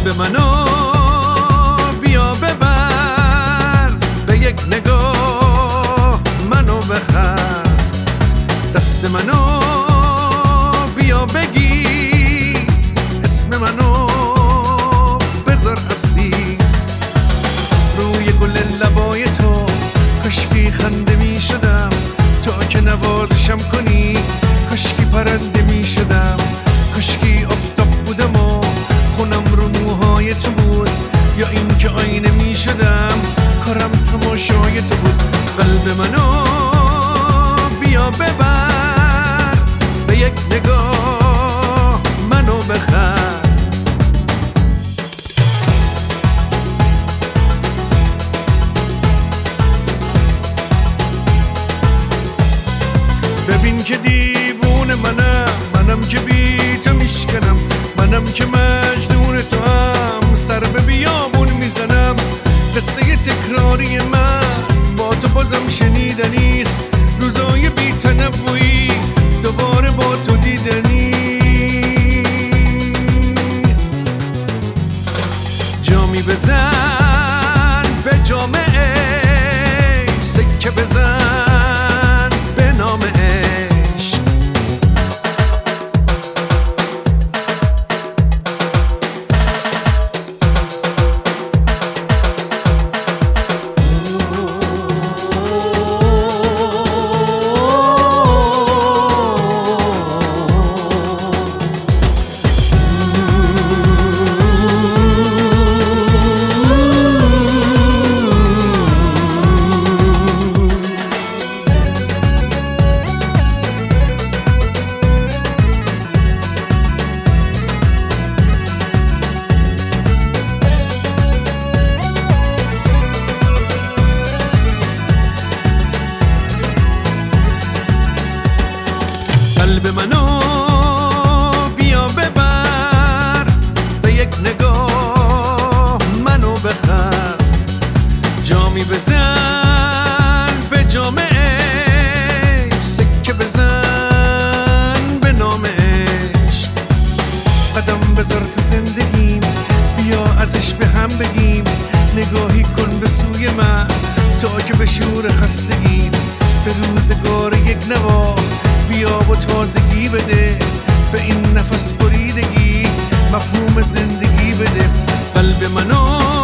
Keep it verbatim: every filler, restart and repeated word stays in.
قلب منو بیا ببر، به یک نگاه منو بخر، دست منو بیا بگی، اسم منو بذار اسیر. روی گل لبای تو کاشکی خنده می شدم، تا که نوازشم کنی کاشکی پرنده می شدم، کاشکی آفتاب بودم و خونم رو موهای تو بود، یا این که آینه می شدم کارم تماشای تو بود. قلب منو بیا ببر، به یک نگاه منو بخر. ببین که دیوون منم، منم که بی تو میشکنم، منم که مجنون تو هم سر به بیابون میزنم. قصه تکراری من با تو بازم شنیدنیست، روزای بی تنوعی دوباره با تو دیدنی. جامی بزن به جامعه، سکه بزن به نام عشق. قلب منو بیا ببر، به یک نگاه منو بخر. جامی بزن به جامعه، سکه بزن به نام عشق. قدم بذار تو زندگیم، بیا ازش به هم بگیم، نگاهی کن به سوی من تا که به شور خستگیم. به روزگار یک نوار بیا و تازگی بده، به این نفس بریدگی مفهوم زندگی بده. قلب منو